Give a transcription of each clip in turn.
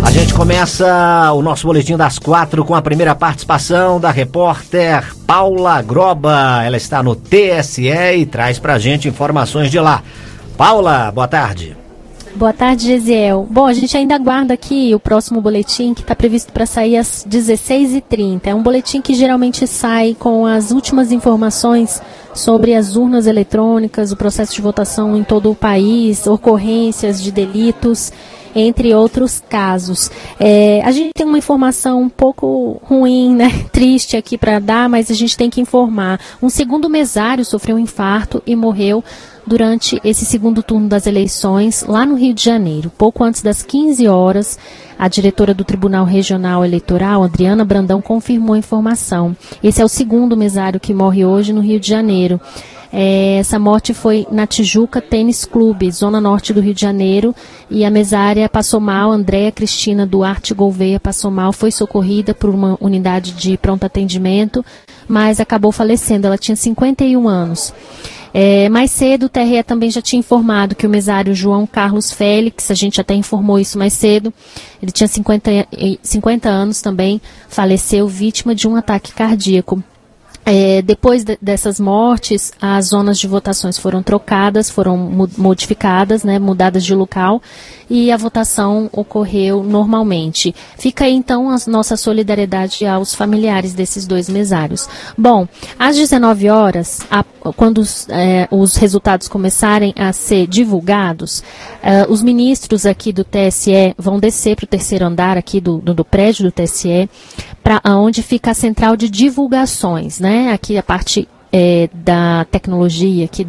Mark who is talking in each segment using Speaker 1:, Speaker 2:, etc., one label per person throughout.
Speaker 1: A gente começa o nosso boletim das 4 com a primeira participação da repórter Paula Groba. Ela está no TSE e traz pra gente informações de lá. Paula, boa tarde.
Speaker 2: Boa tarde, Gesiel. Bom, a gente ainda aguarda aqui o próximo boletim que está previsto para sair às 16h30. É um boletim que geralmente sai com as últimas informações sobre as urnas eletrônicas, o processo de votação em todo o país, ocorrências de delitos, entre outros casos. A gente tem uma informação um pouco ruim, né? Triste aqui para dar, mas a gente tem que informar. Um segundo mesário sofreu um infarto e morreu durante esse segundo turno das eleições lá no Rio de Janeiro. Pouco antes das 15 horas, a diretora do Tribunal Regional Eleitoral, Adriana Brandão, confirmou a informação. Esse é o segundo mesário que morre hoje no Rio de Janeiro. Essa morte foi na Tijuca Tênis Clube, zona norte do Rio de Janeiro, e a mesária passou mal. Andréa Cristina Duarte Gouveia passou mal, foi socorrida por uma unidade de pronto atendimento, mas acabou falecendo. Ela tinha 51 anos. Mais cedo, o TRE também já tinha informado que o mesário João Carlos Félix, a gente até informou isso mais cedo, ele tinha 50 anos também, faleceu vítima de um ataque cardíaco. Depois dessas mortes, as zonas de votações foram trocadas, foram modificadas, né, mudadas de local, e a votação ocorreu normalmente. Fica aí, então, a nossa solidariedade aos familiares desses dois mesários. Bom, às 19 horas, quando os resultados começarem a ser divulgados, os ministros aqui do TSE vão descer para o terceiro andar aqui do prédio do TSE, para onde fica a central de divulgações, né? Aqui a parte da tecnologia aqui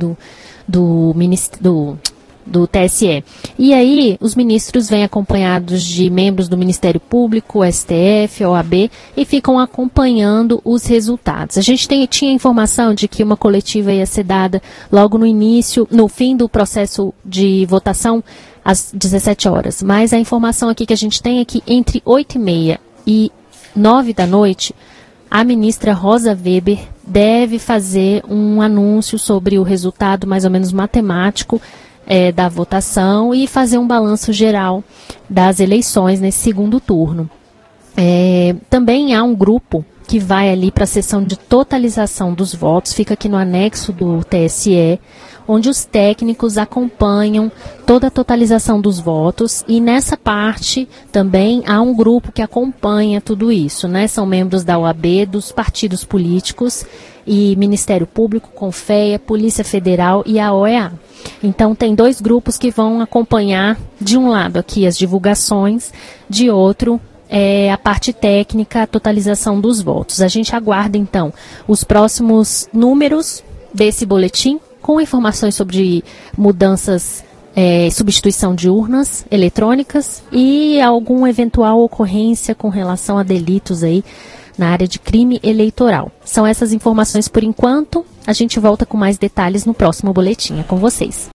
Speaker 2: do TSE. E aí, os ministros vêm acompanhados de membros do Ministério Público, STF, OAB, e ficam acompanhando os resultados. A gente tinha informação de que uma coletiva ia ser dada logo no início, no fim do processo de votação, às 17 horas. Mas a informação aqui que a gente tem é que entre 8h30 e 9 da noite, a ministra Rosa Weber deve fazer um anúncio sobre o resultado mais ou menos matemático da votação e fazer um balanço geral das eleições nesse segundo turno. Também há um grupo que vai ali para a sessão de totalização dos votos, fica aqui no anexo do TSE, onde os técnicos acompanham toda a totalização dos votos, e nessa parte também há um grupo que acompanha tudo isso, né? São membros da OAB, dos partidos políticos e Ministério Público, Confea, Polícia Federal e a OEA. Então tem dois grupos que vão acompanhar, de um lado aqui as divulgações, de outro a parte técnica, a totalização dos votos. A gente aguarda então os próximos números desse boletim, com informações sobre mudanças, substituição de urnas eletrônicas e alguma eventual ocorrência com relação a delitos aí na área de crime eleitoral. São essas informações por enquanto. A gente volta com mais detalhes no próximo boletim. É com vocês.